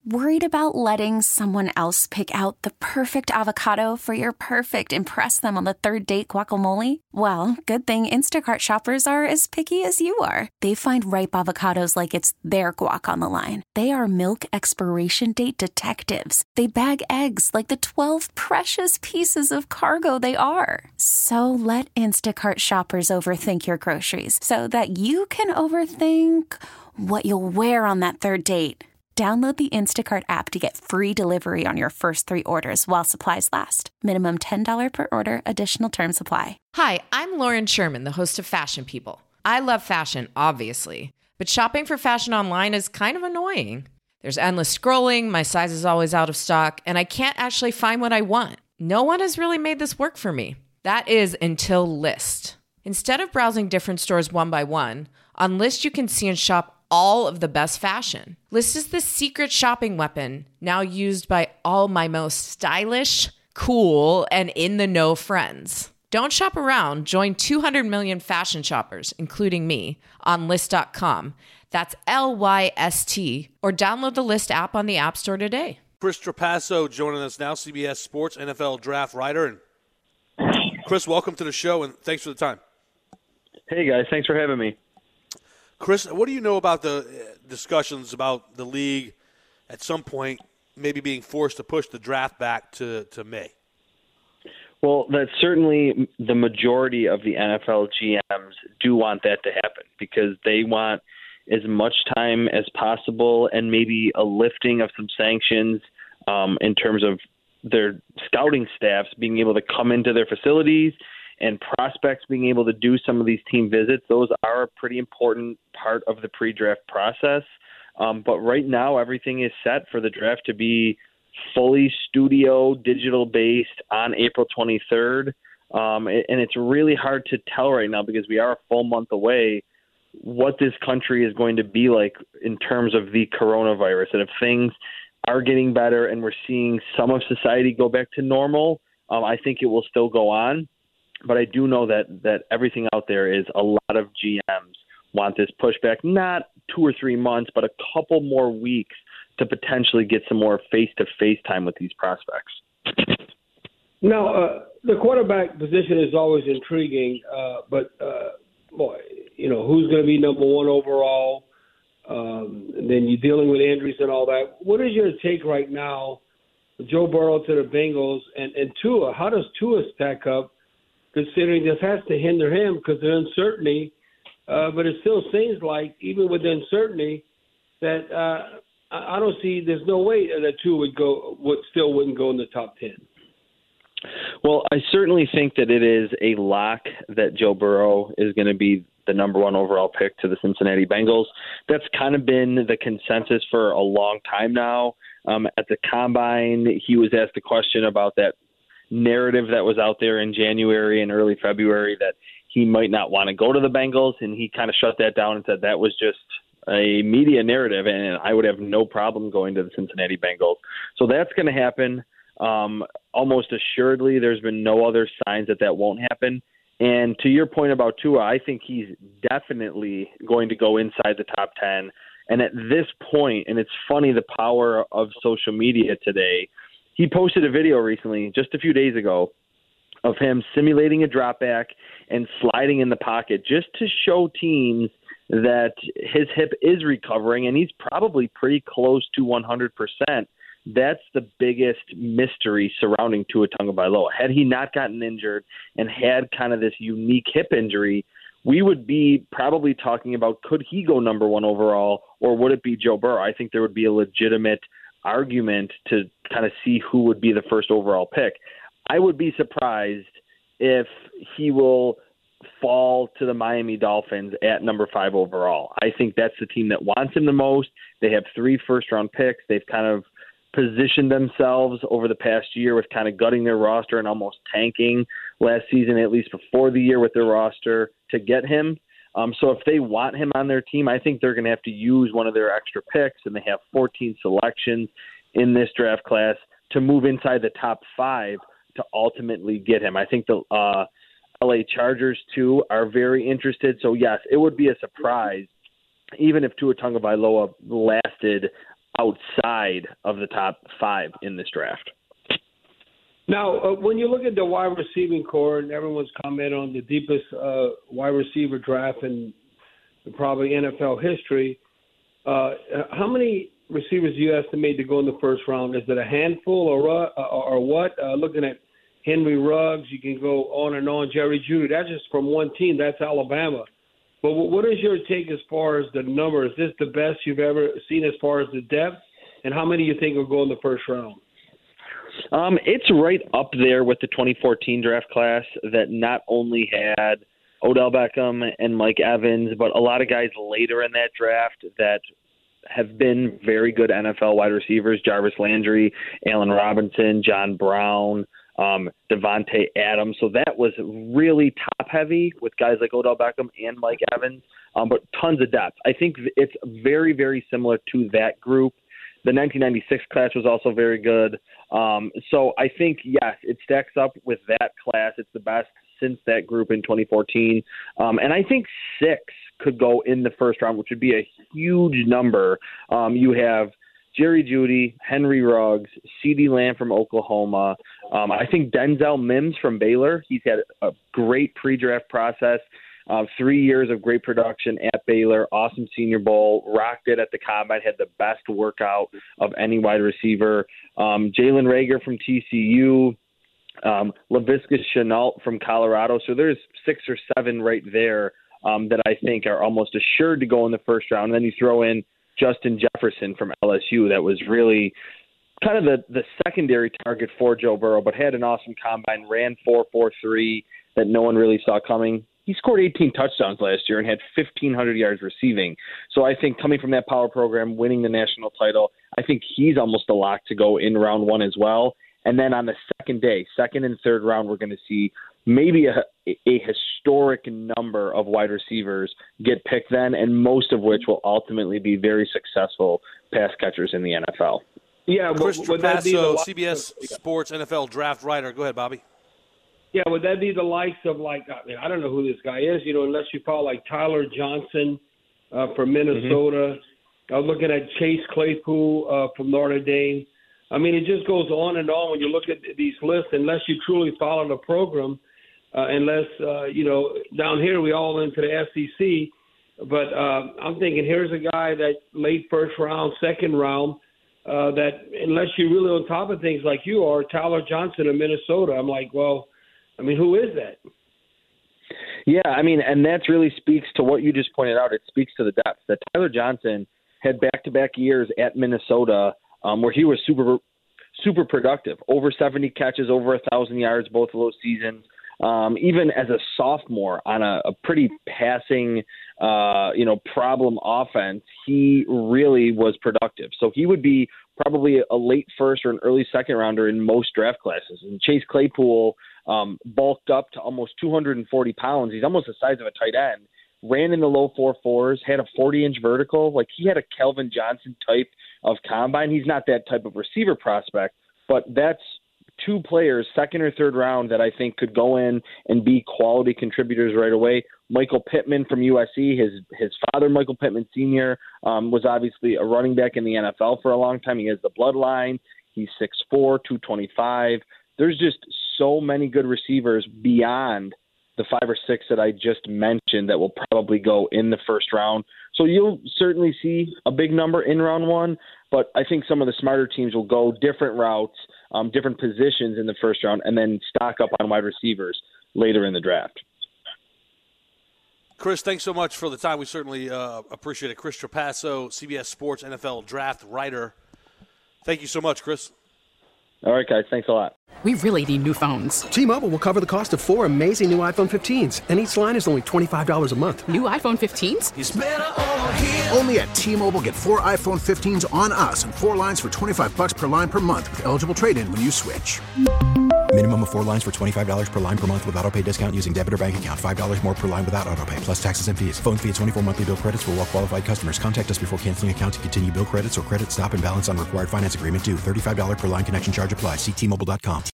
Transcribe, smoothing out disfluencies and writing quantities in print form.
Worried about letting someone else pick out the perfect avocado for your perfect impress them on the third date guacamole? Well, good thing Instacart shoppers are as picky as you are. They find ripe avocados like it's their guac on the line. They are milk expiration date detectives. They bag eggs like the 12 precious pieces of cargo they are. So let Instacart shoppers overthink your groceries so that you can overthink what you'll wear on that third date. Download the Instacart app to get free delivery on your first 3 orders while supplies last. Minimum $10 per order. Additional terms apply. Hi, I'm Lauren Sherman, the host of Fashion People. I love fashion, obviously, but shopping for fashion online is kind of annoying. There's endless scrolling, my size is always out of stock, and I can't actually find what I want. No one has really made this work for me. That is until Lyst. Instead of browsing different stores one by one, on Lyst you can see and shop all of the best fashion. Lyst is the secret shopping weapon now used by all my most stylish, cool, and in-the-know friends. Don't shop around. Join 200 million fashion shoppers, including me, on Lyst.com. That's Lyst, or download the Lyst app on the App Store today. Chris Trapasso joining us now, CBS Sports NFL draft writer. And Chris, welcome to the show, and thanks for the time. Hey, guys. Thanks for having me. Chris, what do you know about the discussions about the league at some point maybe being forced to push the draft back to May? Well, that's certainly the majority of the NFL GMs do want that to happen because they want as much time as possible and maybe a lifting of some sanctions in terms of their scouting staffs being able to come into their facilities and prospects being able to do some of these team visits. Those are a pretty important part of the pre-draft process. But right now, everything is set for the draft to be fully studio, digital-based on April 23rd. And it's really hard to tell right now because we are a full month away what this country is going to be like in terms of the coronavirus. And if things are getting better and we're seeing some of society go back to normal, I think it will still go on. But I do know that everything out there is a lot of GMs want this pushback, not 2 or 3 months, but a couple more weeks to potentially get some more face-to-face time with these prospects. Now, the quarterback position is always intriguing, but who's going to be number 1 overall? Then you're dealing with injuries and all that. What is your take right now, Joe Burrow to the Bengals, and Tua? How does Tua stack up? Considering this has to hinder him because of uncertainty, but it still seems like even with the uncertainty that I don't see. There's no way that Tua wouldn't go in the top 10. Well, I certainly think that it is a lock that Joe Burrow is going to be the number 1 overall pick to the Cincinnati Bengals. That's kind of been the consensus for a long time now. At the Combine, he was asked a question about that narrative that was out there in January and early February that he might not want to go to the Bengals, and he kind of shut that down and said that was just a media narrative, and I would have no problem going to the Cincinnati Bengals. So that's going to happen. Almost assuredly, there's been no other signs that won't happen. And to your point about Tua, I think he's definitely going to go inside the top 10. And at this point, and it's funny the power of social media today, he posted a video recently, just a few days ago, of him simulating a drop back and sliding in the pocket just to show teams that his hip is recovering, and he's probably pretty close to 100%. That's the biggest mystery surrounding Tua Tagovailoa. Had he not gotten injured and had kind of this unique hip injury, we would be probably talking about could he go number 1 overall, or would it be Joe Burrow? I think there would be a legitimate argument to kind of see who would be the first overall pick. I would be surprised if he will fall to the Miami Dolphins at number 5 overall. I think that's the team that wants him the most. They have 3 first-round picks. They've kind of positioned themselves over the past year with kind of gutting their roster and almost tanking last season, at least before the year with their roster, to get him. So if they want him on their team, I think they're going to have to use one of their extra picks, and they have 14 selections in this draft class to move inside the top 5 to ultimately get him. I think the LA Chargers, too, are very interested. So, yes, it would be a surprise, even if Tua Tagovailoa lasted outside of the top 5 in this draft. Now, when you look at the wide receiving core, and everyone's commented on the deepest wide receiver draft in probably NFL history, how many receivers do you estimate to go in the first round? Is it a handful or what? Looking at Henry Ruggs, you can go on and on. Jerry Jeudy, that's just from one team. That's Alabama. But what is your take as far as the number? Is this the best you've ever seen as far as the depth? And how many you think will go in the first round? It's right up there with the 2014 draft class that not only had Odell Beckham and Mike Evans, but a lot of guys later in that draft that have been very good NFL wide receivers: Jarvis Landry, Allen Robinson, John Brown, Devontae Adams. So that was really top heavy with guys like Odell Beckham and Mike Evans, but tons of depth. I think it's very, very similar to that group. The 1996 class was also very good. So I think, yes, it stacks up with that class. It's the best since that group in 2014. And I think 6 could go in the first round, which would be a huge number. You have Jerry Jeudy, Henry Ruggs, CeeDee Lamb from Oklahoma. I think Denzel Mims from Baylor. He's had a great pre-draft process. 3 years of great production at Baylor, awesome Senior Bowl, rocked it at the Combine, had the best workout of any wide receiver. Jalen Reagor from TCU, Laviska Shenault from Colorado. So there's 6 or 7 right there that I think are almost assured to go in the first round. And then you throw in Justin Jefferson from LSU. That was really kind of the secondary target for Joe Burrow, but had an awesome Combine, ran 4.43 that no one really saw coming. He scored 18 touchdowns last year and had 1,500 yards receiving. So I think coming from that power program, winning the national title, I think he's almost a lock to go in round 1 as well. And then on the second day, second and third round, we're going to see maybe a historic number of wide receivers get picked then, and most of which will ultimately be very successable pass catchers in the NFL. Yeah, Chris Trapasso, CBS Sports NFL draft writer. Go ahead, Bobby. Yeah, would that be the likes of, I don't know who this guy is, unless you follow Tyler Johnson from Minnesota. I was looking at Chase Claypool from Notre Dame. I mean, it just goes on and on when you look at these lists, unless you truly follow the program, unless, down here we all into the SEC. But I'm thinking here's a guy that late first round, second round, that unless you're really on top of things like you are, Tyler Johnson of Minnesota, I'm like, well, who is that? Yeah, and that really speaks to what you just pointed out. It speaks to the depth that Tyler Johnson had back-to-back years at Minnesota where he was super, super productive, over 70 catches, over 1,000 yards, both of those seasons. Even as a sophomore on a pretty passing, problem offense, he really was productive. So he would be probably a late first or an early second rounder in most draft classes. And Chase Claypool bulked up to almost 240 pounds. He's almost the size of a tight end. Ran in the low 4.4s, had a 40-inch vertical. Like, he had a Calvin Johnson type of combine. He's not that type of receiver prospect, but that's 2 players, second or third round, that I think could go in and be quality contributors right away. Michael Pittman from USC, his father, Michael Pittman Sr., was obviously a running back in the NFL for a long time. He has the bloodline. He's 6'4", 225. There's just so many good receivers beyond the 5 or 6 that I just mentioned that will probably go in the first round. So you'll certainly see a big number in round 1, but I think some of the smarter teams will go different routes, different positions in the first round, and then stock up on wide receivers later in the draft. Chris, thanks so much for the time. We certainly appreciate it. Chris Trapasso, CBS Sports NFL draft writer. Thank you so much, Chris. All right, guys. Thanks a lot. We really need new phones. T-Mobile will cover the cost of 4 amazing new iPhone 15s, and each line is only $25 a month. New iPhone 15s? It's better over here. Only at T-Mobile, get 4 iPhone 15s on us and 4 lines for $25 per line per month with eligible trade-in when you switch. Minimum of 4 lines for $25 per line per month with autopay discount using debit or bank account. $5 more per line without autopay, plus taxes and fees. Phone fee at 24 monthly bill credits for well-qualified customers. Contact us before canceling account to continue bill credits or credit stop and balance on required finance agreement due. $35 per line connection charge applies. See T-Mobile.com.